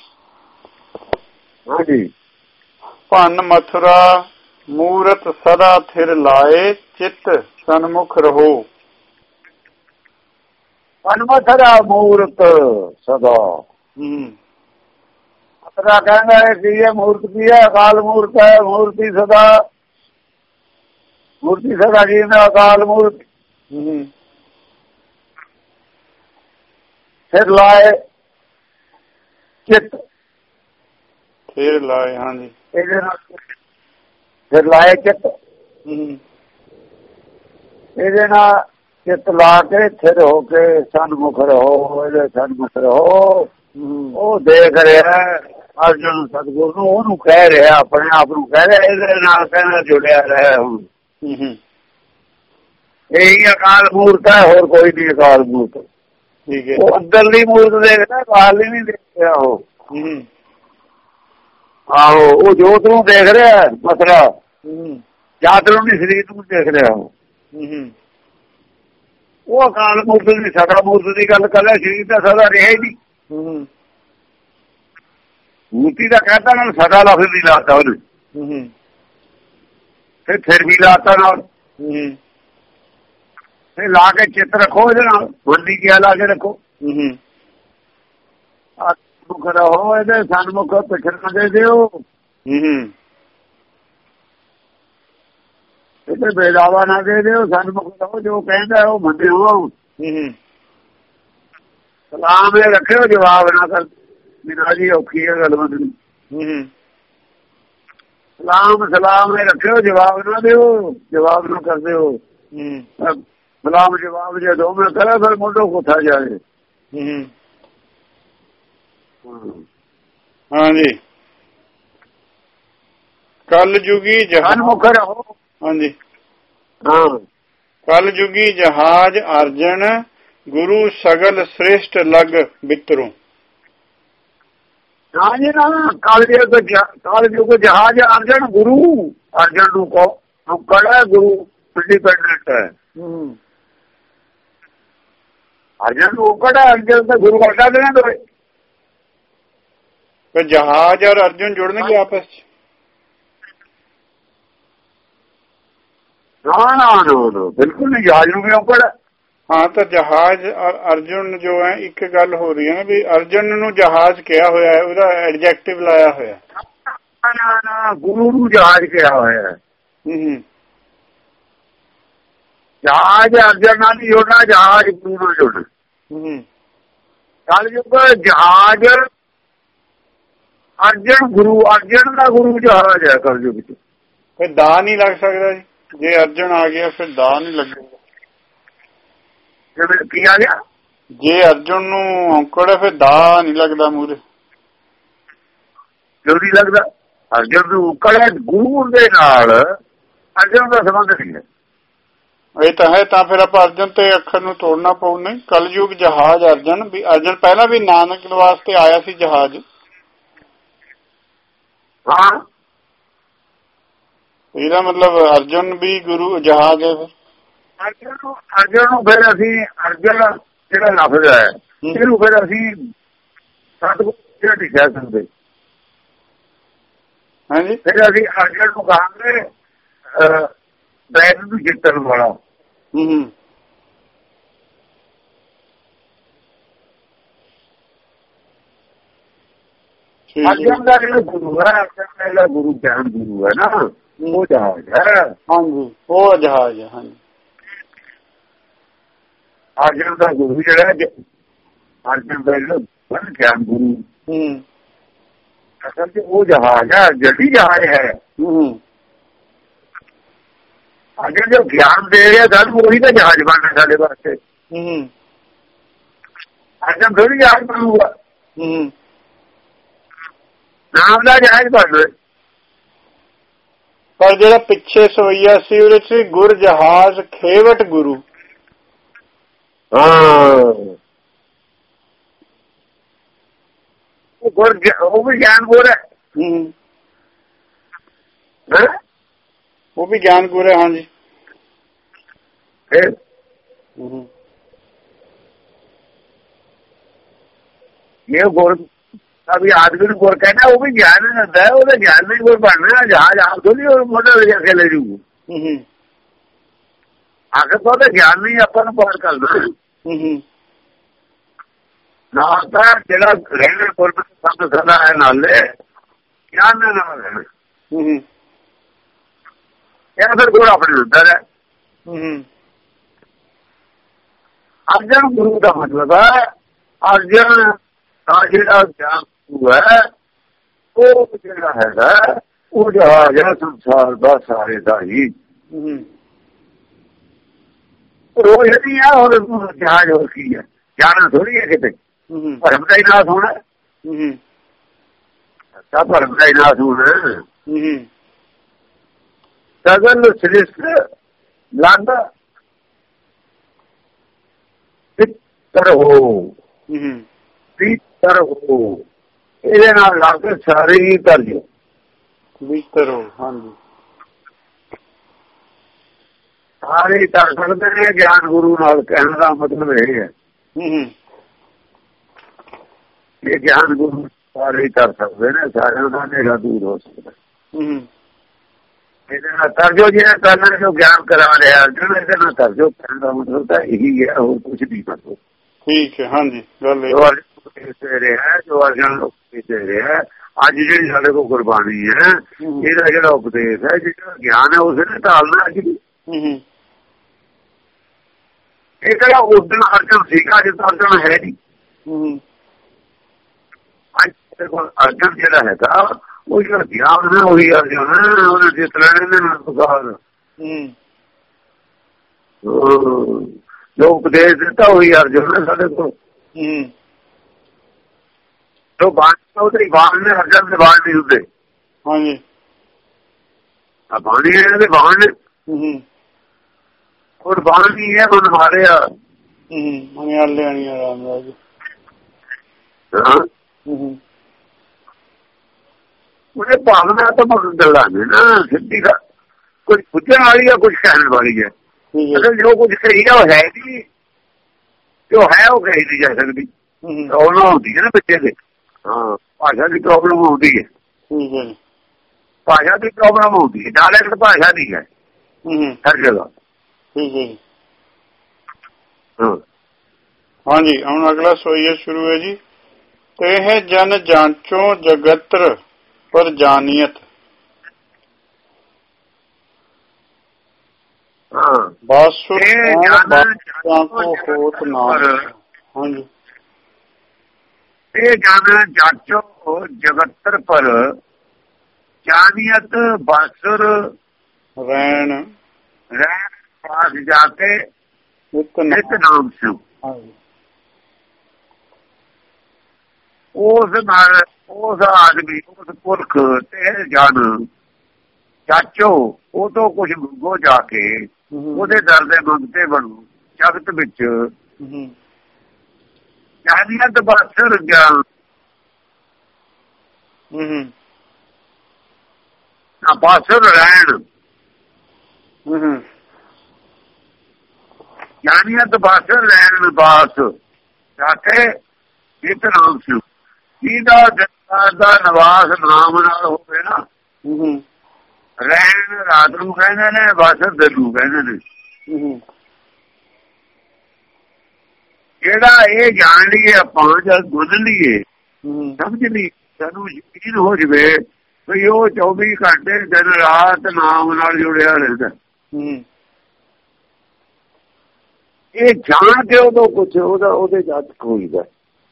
ਹਾਂਜੀ। ਭੰਨ ਮਥੁਰਾ ਮੂਰਤ ਸਦਾ ਥਿਰ ਲਾਏ, ਚਿੱਤ ਸਨਮੁਖ ਰਹੋ। ਭੰਨ ਮਥੁਰਾ ਮੂਰਤ ਸਦਾ। ਮਥੁਰਾ ਕਹਿੰਦਾ ਹੈ ਕੀ ਹੈ? ਮੂਰਤ ਕੀ ਹੈ? ਅਕਾਲ ਮੂਰਤ ਹੈ। ਮੂਰਤੀ ਸਦਾ, ਮੂਰਤੀ ਸਦਾ ਜੀ ਦਾ ਅਕਾਲ ਮੂਰਤ। ਫਿਰ ਲਾਏ ਚਿੱਤ, ਫਿਰ ਲਾਏ। ਹਾਂਜੀ, ਇਹਦੇ ਨਾਲ ਫਿਰ ਲਾਏ ਚਿੱਤ। ਇਹਦੇ ਨਾਲ ਚਿੱਤ ਲਾ ਕੇ ਥਿਰ ਹੋ ਕੇ ਸਨਮੁਖ ਰਹੋ, ਇਹਦੇ ਸਨਮੁਖ ਰਹੋ। ਉਹ ਦੇਖ ਰਿਹਾ ਅਰਜਨ ਸਤਿਗੁਰ ਨੂੰ, ਉਹਨੂੰ ਕਹਿ ਰਿਹਾ, ਆਪਣੇ ਆਪ ਨੂੰ ਕਹਿ ਰਿਹਾ, ਇਹਦੇ ਨਾਲ ਕਹਿੰਦਾ ਜੁੜਿਆ ਰਿਹਾ। ਹੁਣ ਇਹੀ ਅਕਾਲ ਮੂਰਤ ਹੈ, ਹੋਰ ਕੋਈ ਨਹੀਂ ਅਕਾਲ ਮੂਰਤ। ਉਹ ਅੰਦਰਲੀ ਮੂਰਤ ਦੇਖਦਾ, ਬਾਹਰਲੀ ਨਹੀਂ ਦੇਖ ਰਿਹਾ। ਉਹ ਆਹੋ, ਉਹ ਜੋਤ ਨੂੰ ਦੇਖ ਰਿਹਾ ਮਥੁਰਾ, ਜਾਤ ਨੂੰ ਨਹੀਂ, ਸਰੀਰ ਨੂੰ ਦੇਖ ਰਿਹਾ। ਉਹ ਅਕਾਲ ਮੂਰਤ ਦੀ ਸਦਾ ਮੂਰਤ ਦੀ ਗੱਲ ਕਰ ਰਿਹਾ, ਸਰੀਰ ਤਾਂ ਸਦਾ ਰਿਹਾ ਹੀ ਨਹੀਂ। ਮੂਰਤੀ ਦਾ ਕਹਿਤਾ ਨਾਲ ਸਦਾ ਲਫ਼ਜ਼ ਵੀ ਲਾਤਾ ਉਹਨੇ, ਫਿਰ ਫਿਰ ਵੀ ਲਾਤਾ ਨਾਲ। ਫਿਰ ਲਾ ਕੇ ਚਿੱਤ ਰੱਖੋ, ਇਹਦੇ ਨਾਲ ਬੰਦੀ ਕਿਆ ਲਾ ਕੇ ਰੱਖੋ। ਮੁਖ ਰਹੋ, ਇਹਦੇ ਸਨਮੁਖ ਪਿਛੜ ਦੇ ਦਿਓ। ਇਹਦੇ ਬੇਦਾਵਾ ਨਾ ਦੇ ਦਿਓ, ਸਨਮੁਖ ਰਹੋ, ਜੋ ਕਹਿੰਦਾ ਉਹ ਮੰਨਿਓ। ਸਲਾਮ ਇਹ ਰੱਖਿਓ, ਜਵਾਬ ਨਾ ਕਰ ਬਿਨਾਂ ਜੀ, ਔਖੀ ਹੈ ਗੱਲ ਮੰਨਣੀ। ਸਲਾਮ ਸਲਾਮ ਇਹ ਰੱਖਿਓ, ਜਵਾਬ ਨਾ ਦਿਓ, ਜਵਾਬ ਨਾ ਕਰ ਦਿਓ। ਸਲਾਮ ਜਵਾਬ ਜੇ ਦੋਵੇਂ ਕਰੇ ਫਿਰ ਮੁੰਡੋ ਕੋਠਾ ਜਾਏ। ਹਾਂਜੀ, ਕਲ ਜੁਗੀ ਜਹਾਜ਼ ਮੁਖ ਰਹੋ। ਹਾਂਜੀ, ਹਾਂ, ਕਲ ਜੁਗੀ ਜਹਾਜ਼ ਅਰਜਨ, ਗੁਰੂ ਸਗਲ ਸ੍ਰੇਸ਼ਟ ਲਗ ਬਿਤਰੋ। ਹਾਂਜੀ ਨਾ, ਕਲ ਜੁਗ ਕਲ ਜੁਗ ਜਹਾਜ਼ ਅਰਜਨ, ਗੁਰੂ ਅਰਜਨ ਨੂੰ ਕਹੋ ਕੜਾ ਗੁਰੂ ਇੰਡੀਪੈਂਡੈਂਟ ਹੈ। ਅਰਜਨ ਨੂੰ ਕੜਾ, ਅਰਜਨ ਤਾਂ ਗੁਰੂ ਵਰਗਾ ਦੇਣਾ ਦੋਏ। ਫਿਰ ਜਹਾਜ਼ ਔਰ ਅਰਜੁਨ ਜੁੜਨਗੇ ਆਪਸ ਚ? ਨਾ ਨਾ ਨਾ, ਬਿਲਕੁਲ ਨਹੀਂ, ਜਹਾਜ਼ ਨੂੰ ਵੀ ਔਕੜ। ਹਾਂ, ਤਾਂ ਜਹਾਜ਼ ਔਰ ਅਰਜੁਨ ਜੋ ਹੈ ਇੱਕ ਗੱਲ ਹੋ ਰਹੀ ਹੈ ਨਾ, ਵੀ ਅਰਜੁਨ ਨੂੰ ਜਹਾਜ਼ ਕਿਹਾ ਹੋਇਆ ਹੈ, ਉਹਦਾ ਐਡਜੈਕਟਿਵ ਲਾਇਆ ਹੋਇਆ। ਨਾ ਨਾ, ਗੁਰੂ ਨੂੰ ਜਹਾਜ਼ ਕਿਹਾ ਹੋਇਆ ਹੈ। ਜਹਾਜ਼ ਅਰਜਨ ਨਾਲ ਨਹੀਂ ਜੁੜਨਾ, ਜਹਾਜ਼ ਗੁਰੂ ਨਾਲ ਜੁੜਨਾ। ਕਲ ਜੁਗ ਜਹਾਜ਼ ਅਰਜਨ ਗੁਰੂ, ਅਰਜਨ ਦਾ ਗੁਰੂ ਜਹਾਜ਼ ਹੈ ਕਲਯੁਗ ਵਿੱਚ। ਫਿਰ ਦਾ ਨਹੀਂ ਲੱਗ ਸਕਦਾ ਜੀ, ਜੇ ਅਰਜਨ ਆ ਗਿਆ ਫਿਰ ਦਾ ਨਹੀਂ ਲੱਗੇਗਾ। ਜਿਵੇਂ ਕੀ ਆ ਗਿਆ, ਜੇ ਅਰਜਨ ਨੂੰ ਔਂਕੜ ਹੈ ਫਿਰ ਦਾ ਨਹੀਂ ਲੱਗਦਾ ਮੂਰੇ, ਕਿਉਂ ਨਹੀਂ ਲੱਗਦਾ? ਅਰਜਨ ਨੂੰ ਔਂਕੜ ਹੈ, ਗੁਰੂ ਦੇ ਨਾਲ ਅਰਜਨ ਦਾ ਸੰਬੰਧ ਨਹੀਂ ਹੈ। ਇਹ ਤਾਂ ਹੈ, ਤਾਂ ਫਿਰ ਆਪਾਂ ਅਰਜਨ ਤੇ ਅੱਖਰ ਨੂੰ ਤੋੜਨਾ ਪਊ। ਨਹੀਂ, ਕਲਯੁਗ ਜਹਾਜ਼ ਅਰਜਨ ਵੀ, ਅਰਜਨ ਪਹਿਲਾਂ ਵੀ ਨਾਨਕ ਵਾਸਤੇ ਆਇਆ ਸੀ ਜਹਾਜ਼। ਹਾਂ, ਇਹਦਾ ਮਤਲਬ ਅਰਜਨ ਵੀ ਗੁਰੂ ਜਹਾਜ਼ ਹੈ। ਫਿਰ ਅਰਜਨ ਨੂੰ ਅਰਜਨ ਨੂੰ ਫਿਰ ਅਸੀਂ ਅਰਜਨ ਜਿਹੜਾ ਲਫ਼ਜ਼ ਹੈ ਇਹਨੂੰ ਫਿਰ ਅਸੀਂ ਸਤਿਗੁਰੂ ਜਿਹੜਾ ਨਹੀਂ ਕਹਿ ਸਕਦੇ। ਹਾਂਜੀ, ਫਿਰ ਅਸੀਂ ਅਰਜਨ ਨੂੰ ਕਹਾਂਗੇ ਬੈਠ ਨੂੰ ਜਿੱਤਣ ਵਾਲਾ। ਹੂੰ ਅਰਜਨ ਦਾ ਜਿਹੜਾ ਗੁਰੂ ਹੈ, ਅਰਜਨ ਦਾ ਗੁਰੂ ਗਿਆਨ ਗੁਰੂ ਹੈ ਨਾ, ਉਹ ਜਹਾਜ਼ ਹੈ। ਹਾਂਜੀ, ਉਹ ਜਹਾਜ਼ ਹੈ। ਹਾਂਜੀ, ਅਰਜਨ ਦਾ ਗੁਰੂ ਜਿਹੜਾ ਅਰਜਨ ਦਾ ਜਿਹੜਾ ਗਿਆਨ ਗੁਰੂ, ਹੂੰ ਅਸਲ ਚ ਉਹ ਜਹਾਜ਼ ਹੈ, ਜਿਹੜੀ ਜਹਾਜ਼ ਹੈ। ਹੂੰ ਅਰਜਨ ਜੋ ਗਿਆਨ ਦੇ ਰਿਹਾ ਸਾਨੂੰ, ਉਹੀ ਤਾਂ ਜਹਾਜ਼ ਬਣਨਾ ਸਾਡੇ ਵਾਸਤੇ। ਹੂੰ ਅਰਜਨ ਥੋੜੀ ਜਹਾਜ਼ ਬਣੂਗਾ, ਹੂੰ ਨਾਮ ਦਾ ਜਹਾਜ਼ ਬਣ ਰਿਹਾ। ਪਰ ਜਿਹੜਾ ਪਿੱਛੇ ਸਵਈਆ ਸੀ ਉਹਦੇ ਚ ਗੁਰ ਜਹਾਜ਼ ਖੇਵਟ ਗੁਰੂ। ਹਾਂ, ਉਹ ਗੁਰ ਉਹ ਵੀ ਗਿਆਨ ਗੁਰ ਹੈ। ਹੂੰ, ਉਹ ਵੀ ਗਿਆਨ ਗੁਰ ਹੈ। ਹਾਂਜੀ, ਫਿਰ ਇਹ ਗੁਰ ਅਭੀ ਆਦਮੀ ਨੂੰ ਗੁਰ ਕਹਿਣਾ, ਉਹ ਵੀ ਗਿਆਨ ਹੀ ਹੁੰਦਾ, ਉਹਦਾ ਗਿਆਨ ਨਹੀਂ ਗੁਰ ਬਣਨਾ। ਜਹਾਜ਼ ਆਪ ਥੋੜੀ ਉਹ ਮੋਟਰ ਲੈ ਕੇ ਲੈ ਜੂ। ਆਖਰ ਤਾਂ ਉਹਦਾ ਗਿਆਨ ਨਹੀਂ ਆਪਾਂ ਨੂੰ ਪਾਰ ਕਰਨਾ। ਨਾ ਤਾਂ ਜਿਹੜਾ ਰਹਿਣਾ ਗੁਰਮਤਿ ਸ਼ਬਦ ਸਦਾ ਹੈ ਨਾਲੇ ਗਿਆਨ ਦੇ ਨਾਲ ਰਹਿਣਾ। ਇਹ ਫਿਰ ਗੁਰ ਆਪਣੇ ਅੰਦਰ ਹੈ। ਅਰਜਨ ਗੁਰੂ ਦਾ ਮਤਲਬ ਹੈ ਅਰਜਨ ਦਾ ਜਿਹੜਾ ਗਿਆਨ ਹੈ ਉਹ ਜਿਹੜਾ ਹੈਗਾ ਉਹ ਜਹਾਜ਼ ਹੈ ਸੰਸਾਰ ਦਾ ਸਾਰੇ ਦਾ ਹੀ। ਰੋਜ਼ ਨਹੀਂ ਆ, ਹੋਰ ਜਹਾਜ਼ ਹੋਰ ਕੀ ਹੈ? ਜਾਣਾ ਥੋੜੀ ਹੈ ਕਿਤੇ, ਭਰਮ ਦਾ ਹੀ ਨਾਸ ਹੋਣਾ। ਤਾਂ ਭਰਮ ਦਾ ਹੀ ਨਾਸ ਹੋਣਾ। ਸਗਲ ਸ੍ਰਿਸ਼ਟ ਲੱਗ ਪਿੱਤਰ ਹੋ, ਪਿੱਤਰ ਹੋ, ਇਹਦੇ ਨਾਲ ਲੱਗ ਸਾਰੇ ਹੀ ਕਰ ਦਿਓ ਪਿੱਤਰ ਹੋ। ਹਾਂਜੀ, ਸਾਰੇ ਕਰ ਸਕਦੇ ਨੇ ਗਿਆਨ ਗੁਰੂ ਨਾਲ। ਕਹਿਣ ਦਾ ਮਤਲਬ ਇਹ ਹੈ ਇਹ ਗਿਆਨ ਗੁਰੂ ਸਾਰੇ ਕਰ ਸਕਦੇ ਨੇ, ਸਾਰਿਆਂ ਦਾ ਹਨੇਰਾ ਦੂਰ ਹੋ ਸਕਦਾ। ਇਹਦੇ ਨਾਲ ਤਰਜੋ ਜਿਹੜਾ ਕਰਨਾ ਜੋ ਗਿਆਨ ਕਰਾ ਰਿਹਾ ਜਿਹੜਾ ਇਹਦੇ ਨਾਲ ਤਰਜੋ ਕਰਨ ਦਾ ਮਤਲਬ ਤਾਂ ਇਹੀ ਹੈ, ਹੋਰ ਕੁਛ ਨਹੀਂ ਮਤਲਬ। ਠੀਕ ਹੈ। ਹਾਂਜੀ, ਗੱਲ ਦੇ ਰਿਹਾ ਜੋ ਅਰਜਨ ਦੇ ਰਿਹਾ। ਅੱਜ ਜਿਹੜੀ ਸਾਡੇ ਕੋਲ ਗੁਰਬਾਣੀ ਹੈ ਇਹਦਾ ਜਿਹੜਾ ਉਪਦੇਸ਼ ਹੈ, ਜਿਹੜਾ ਗਿਆਨ ਹੈ ਉਸੇ ਨੇ ਢਾਲਣਾ। ਅੱਜ ਇਹ ਕਿਹੜਾ ਉਦਣ ਅਰਜਨ ਸੀਗਾ, ਅੱਜ ਤਾਂ ਅਰਜਨ ਹੈ ਨਹੀਂ। ਅੱਜ ਅਰਜਨ ਜਿਹੜਾ ਹੈਗਾ ਉਹ ਜਿਹੜਾ ਗਿਆਨ ਹੈ ਉਹੀ ਅਰਜਨ ਹੈ। ਉਹਨੇ ਜਿੱਤ ਲੈਣੇ ਨੇ, ਜੋ ਉਪਦੇਸ਼ ਦਿੱਤਾ ਉਹੀ ਅਰਜਨ ਹੈ ਸਾਡੇ ਕੋਲ। ਜੋ ਬਾਣੀ ਉਹਦੇ ਬਾਣ ਨੇ ਅਰਜਨ ਦੇ ਬਾਣ ਨਹੀਂ ਹੁੰਦੇ। ਹਾਂਜੀ, ਆ ਬਾਣੀ ਇਹਨਾਂ ਦੇ ਬਾਣ ਨੇ। और बाण नहीं है मन मारे उन्हें भावना तो गल्ला ने ना सिद्धि का कुछ पूछने वाली है, कुछ कहने वाली है। अगर जो कुछ कही है वो है नहीं, जो है वो कही नहीं जा सकती। प्रॉब्लम होती है ना बच्चे से। हाँ, भाषा की प्रॉब्लम होती है, भाषा की प्रॉब्लम होती है। डायलैक्ट भाषा नहीं है हर जगह। ठीक है। हाँ हाँ जी, हम अगला सोइए शुरू है जी। ते है जन जांचो जगत्र पर जानियत। हाँ, बासुर को होत नाम। हाँ जी, ਇਹ ਜਨ ਜਾਚੋ ਜਗਤਰ ਪਰ ਜਾਨੀਅਤ ਬਾਸੁਰ ਰੈਣ ਰਹਿ ਪਾਸ ਜਾ ਕੇ ਨਿਤ ਨਾਮ ਸਿਉ। ਉਸ ਨਾਲ ਉਸ ਆਦਮੀ ਉਸ ਪੁਰਖ ਤੇ ਜਨ ਚਾਚੋ ਉਹ ਤੋਂ ਕੁਝ ਮੰਗੋ ਜਾ ਕੇ ਉਹਦੇ ਦਰ ਦੇ ਮੰਗਤੇ ਬਣੋ ਜਗਤ ਵਿੱਚ ਜਾਨੀਅਤ ਬਾਸੁਰ ਗਿਆਨ ਬਾਸੁਰ ਰਹਿਣ ਜਾਨੀਅਤ ਬਾਸੁਰ ਰਹਿਣ ਬਾਸ ਜਾ ਕੇ ਨਿਤ ਨਾਮ ਸਿਉ। ਜਿਹਦਾ ਦਾ ਨਿਵਾਸ ਨਾਮ ਨਾਲ ਹੋਵੇ ਨਾ ਰਹਿਣ ਰਾਤ ਨੂੰ ਕਹਿੰਦੇ ਨੇ ਬਾਸੁਰ ਦਿਨ ਨੂੰ ਕਹਿੰਦੇ ਨੇ। ਜਿਹੜਾ ਇਹ ਜਾਣ ਲਈਏ ਆਪਾਂ ਜਦ ਗੁੰਨ ਲਈਏ ਸਮਝ ਲਈ ਸਾਨੂੰ ਯਕੀਨ ਹੋ ਜਵੇ ਵੀ ਉਹ ਚੌਵੀ ਘੰਟੇ ਦਿਨ ਰਾਤ ਨਾਮ ਨਾਲ ਜੁੜਿਆ ਰਹਿੰਦਾ। ਇਹ ਜਾਣ ਕੇ ਉਦੋਂ ਕੁਛ ਉਹਦਾ ਉਹਦੇ ਜੱਜ ਹੋਈਦਾ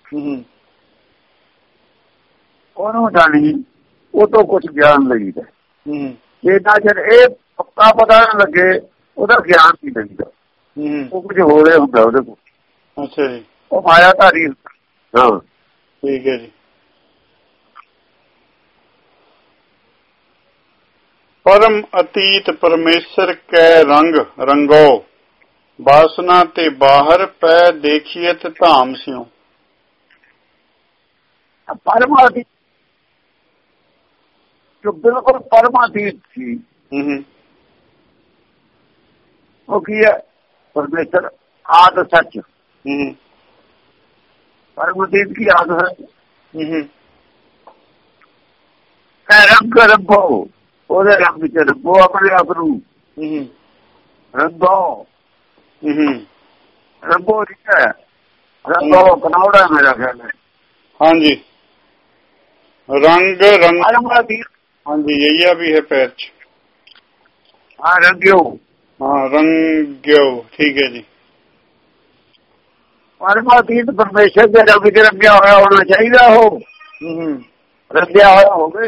ਉਹਨੂੰ ਜਾਣੀ ਉਹ ਤੋਂ ਕੁਛ ਗਿਆਨ ਲਈਦਾ। ਜਿੰਨਾ ਚਿਰ ਇਹ ਪੱਕਾ ਪਤਾ ਨਾ ਲੱਗੇ ਉਹਦਾ ਗਿਆਨ ਨਹੀਂ ਲਈਦਾ। ਉਹ ਕੁਝ ਹੋ ਰਿਹਾ ਹੁੰਦਾ ਉਹਦੇ ਕੋਲ। ਅੱਛਾ ਜੀ। ਉਹ ਮਾਇਆ ਧਾਰੀ। ਹਾਂ ਠੀਕ ਹੈ ਜੀ। ਪਰਮ ਅਤੀਤ ਪਰਮੇਸ਼ਰ ਕੈ ਰੰਗ ਰੰਗੋ ਬਾਸਨਾ ਤੇ ਬਾਹਰ ਪੈ ਦੇਖੀਏ ਧਾਮ ਸਿਉ। ਪਰਮਾਤੀਤ ਜੋ ਬਿਲਕੁਲ ਪਰਮਾਤੀਤ ਸੀ ਉਹ ਕੀ ਹੈ? ਪਰਮੇਸ਼ਰ ਆਦ ਸੱਚ। ਪਰਮਾਤੀਤ ਕੀ ਆਦ ਸੱਚ ਕੈ ਰੰਗ ਰੰਗੋ ਉਹਦੇ ਰੰਗ ਚ ਰੰਗੋ ਆਪਣੇ ਆਪ ਨੂੰ ਰੰਗੋ ਰੰਗੋ ਠੀਕ ਹੈ। ਰੰਗੋ ਕਨਾਉੜਾ ਮੇਰਾ ਖਿਆਲ ਹੈ। ਹਾਂਜੀ रंग रंग हाँ जी यही भी है पैर च। हाँ रंग्यो। हाँ रंग्यो ठीक है जी। परमातीत परमेश्वर के रंग च रंग्या होया होना चाहिए हो रंग्या होया होवे।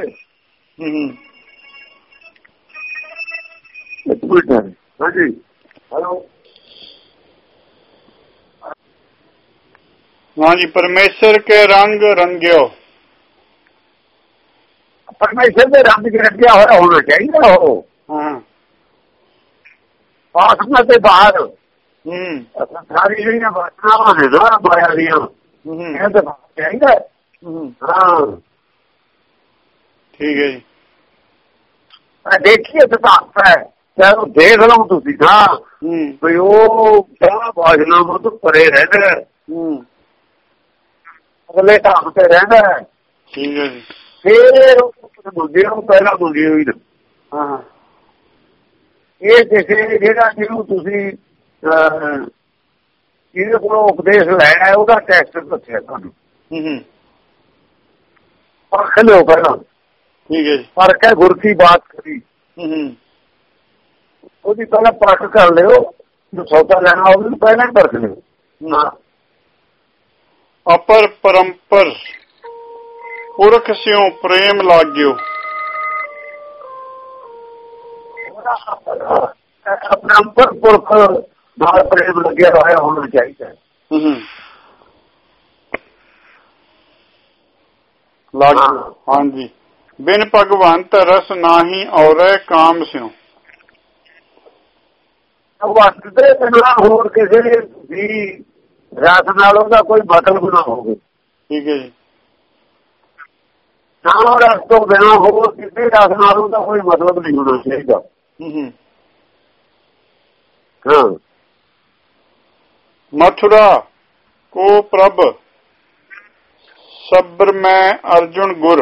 हाँ जी हेलो हाँ जी परमेश्वर के रंग रंग्यो परमेश्वर के रंग च रंग्या होया होना चाहिए हो। हाँ वासना से बाहर सारी ਜਿਹੜੀਆਂ ਵਾਸਨਾਵਾਂ ਨੇ ਨਾ ਮਾਇਆ ਦੀਆਂ ਇਹ ਤਾਂ ਚਾਹੀਦਾ। ਹਾਂ ਠੀਕ ਹੈ ਜੀ। ਦੇਖੀਏ ਸਿਧਾਂਤ ਹੈ ਚਾਹੇ ਦੇਖ ਲਓ ਤੁਸੀਂ ਨਾ ਵੀ ਉਹ ਕਿਹੜਾ ਵਾਸਨਾਵਾਂ ਤੋਂ ਪਰੇ ਰਹਿੰਦਾ ਅਗਲੇ ਢੰਗ ਤੇ ਰਹਿੰਦਾ। ਠੀਕ ਹੈ ਜੀ। ਫੇਰ ਦੂਜੇ ਨੂੰ ਪਹਿਲਾਂ ਦੂਜੀ ਹੋਈ ਨਾ। ਹਾਂ ਇਹ ਕਿਸੇ ਜਿਹੜਾ ਜਿਹਨੂੰ ਤੁਸੀਂ ਇਹਦੇ ਕੋਲੋਂ ਉਪਦੇਸ਼ ਲੈਣਾ ਉਹਦਾ ਟੈਸਟ ਦੱਸਿਆ ਤੁਹਾਨੂੰ ਪਰਖ ਲਿਓ ਪਹਿਲਾਂ। ਠੀਕ ਹੈ ਜੀ। ਪਰਖ ਹੈ ਗੁਰ ਕੀ ਬਾਤ ਕਰੀ ਉਹਦੀ ਪਹਿਲਾਂ ਪਰਖ ਕਰ ਲਿਓ। ਜੋ ਸੌਦਾ ਲੈਣਾ ਉਹਨੂੰ ਪਹਿਲਾਂ ਹੀ ਪਰਖ ਲਿਓ। ਅਪਰ ਪਰੰਪਰ ਪੁਰਖ ਸਿਉ ਪ੍ਰੇਮ ਲਾਗਿਓ। ਆਪਣਾ ਅੰਪਰ ਪੁਰਖ ਨਾਲ ਪ੍ਰੇਮ ਲੱਗਿਆ ਹੋਇਆ ਹੋਣਾ ਚਾਹੀਦਾ। हाँ जी बिन भगवंत रस नाही और काम सिਉ। ਭਗਵੰਤ ਦੇ ਬਿਨਾਂ ਹੋਰ ਕਿਸੇ ਵੀ ਰਸ ਨਾਲ ਉਹਦਾ ਕੋਈ ਮਤਲਬ ਨਾ ਹੋਵੇ। ਠੀਕ ਹੈ ਜੀ। ਨਾ ਰਸ ਤੋਂ ਬਿਨਾਂ ਹੋਰ ਕਿਸੇ ਰਸ ਨਾਲ ਉਹਦਾ ਕੋਈ ਮਤਲਬ ਨਹੀਂ ਹੋਣਾ ਚਾਹੀਦਾ। ਹਾਂ मथुरा को प्रभ सब्र में अर्जुन गुर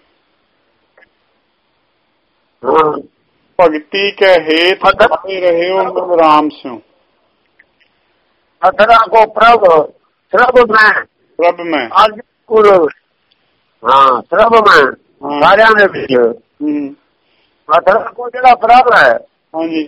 भक्ति के हेत रहे हो राम सिंह। मथुरा को प्रभ प्रभ में प्रभ में अर्जुन गुर। हाँ प्रभ में सारिया ने भी मथुरा को जो प्रभ है हाँ जी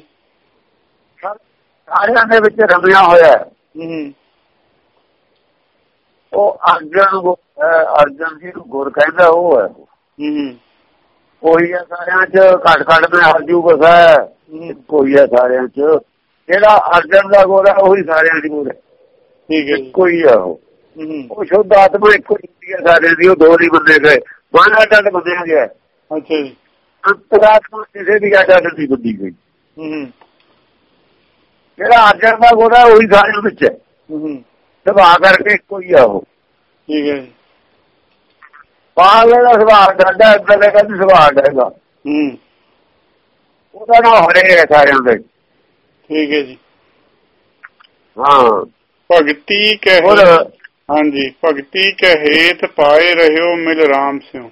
सारिया ने रमिया होया ਉਹ ਅਰਜਨ ਅਰਜਨ ਜੀ ਨੂੰ ਗੁਰ ਕਹਿੰਦਾ ਉਹ ਹੈ। ਹੂੰ ਉਹੀ ਆ ਸਾਰਿਆਂ ਚ, ਘੱਟ ਘੱਟ ਮੈਂ ਹਰਜੂ ਬਸਾ ਕੋਈ ਆ ਸਾਰਿਆਂ ਚ। ਜਿਹੜਾ ਅਰਜਨ ਦਾ ਗੁਰ ਹੈ ਉਹੀ ਸਾਰਿਆਂ ਦੀ ਗੁਰ ਹੈ। ਠੀਕ ਹੈ, ਕੋਈ ਆ ਉਹ ਉਹ ਸ਼ੁੱਧ ਆਤਮਾ ਇੱਕੋ ਹੀ ਹੈ ਸਾਰਿਆਂ ਦੀ। ਉਹ ਦੋ ਨਹੀਂ ਬੰਦੇ ਗਏ, ਮਨ ਅੱਡ ਬੰਦਿਆ ਗਿਆ। ਅੱਛਾ ਜੀ। ਅੰਤਰਾਤਮਾ ਕਿਸੇ ਦੀ ਅੱਡ ਅੱਡ ਨਹੀਂ ਬੰਦੀ ਗਈ। ਹੂੰ ਜਿਹੜਾ ਅਰਜਨ ਦਾ ਗੁਰ ਹੈ ਉਹੀ ਸਾਰਿਆਂ ਵਿੱਚ ਹੈ। ਹੂੰ ਸੁਭਾਅ ਕਰਕੇ ਇੱਕੋ ਹੀ ਆ ਉਹ। ਠੀਕ ਹੈ ਜੀ। ਪਾਗਲ ਦਾ ਸੁਭਾਅ ਡਾਡਾ ਏਦਾਂ ਦਾ ਕਹਿੰਦੇ ਸੁਭਾਅ ਡਾਗਾ। ਹੂੰ ਉਹਦਾ ਨਾਮ ਹਰੇ ਹੈ ਸਾਰਿਆਂ ਦੇ। ਠੀਕ ਹੈ ਜੀ। ਹਾਂ ਭਗਤੀ ਕਹਿ ਹਾਂਜੀ ਭਗਤੀ ਕਹਿ ਹੇਤ ਪਾਏ ਰਹਿਓ ਮਿਲ ਰਾਮ ਸਿਉ।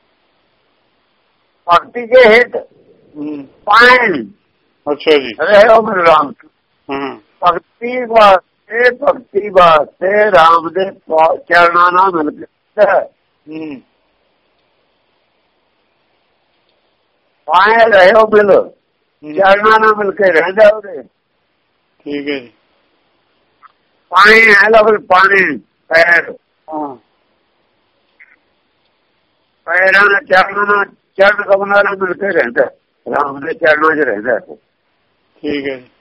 ਭਗਤੀ ਕੇ ਹੇਤ ਪਾਏ। ਅੱਛਾ ਜੀ। ਰਹਿਓ ਮਿਲ ਰਾਮ। ਹਾਂ ਭਗਤੀ ਵਾਸਤੇ ਭਗਤੀ ਵਾਸਤੇ ਰਾਮ ਦੇ ਚਰਨਾਂ ਨਾਲ ਮਿਲ ਕੇ ਹੂੰ ਪਾਏ ਰਹਿਓ ਮਿਲ ਚਰਨਾਂ ਨਾਲ ਮਿਲ ਕੇ ਰਹਿੰਦਾ ਉਹਦੇ। ਠੀਕ ਹੈ ਜੀ। ਪਾਣੀ ਹੈ ਲਫ਼ਜ਼ ਪਾਣੀ ਪੈਰ। ਹਾਂ ਪੈਰਾਂ ਨਾਲ ਚਰਨਾਂ ਨਾਲ ਚਰਨ ਕਮਲਾਂ ਨਾਲ ਮਿਲ ਕੇ ਰਹਿੰਦਾ। ਰਾਮ ਦੇ ਚਰਨਾਂ 'ਚ ਰਹਿੰਦਾ। ਠੀਕ ਹੈ ਜੀ।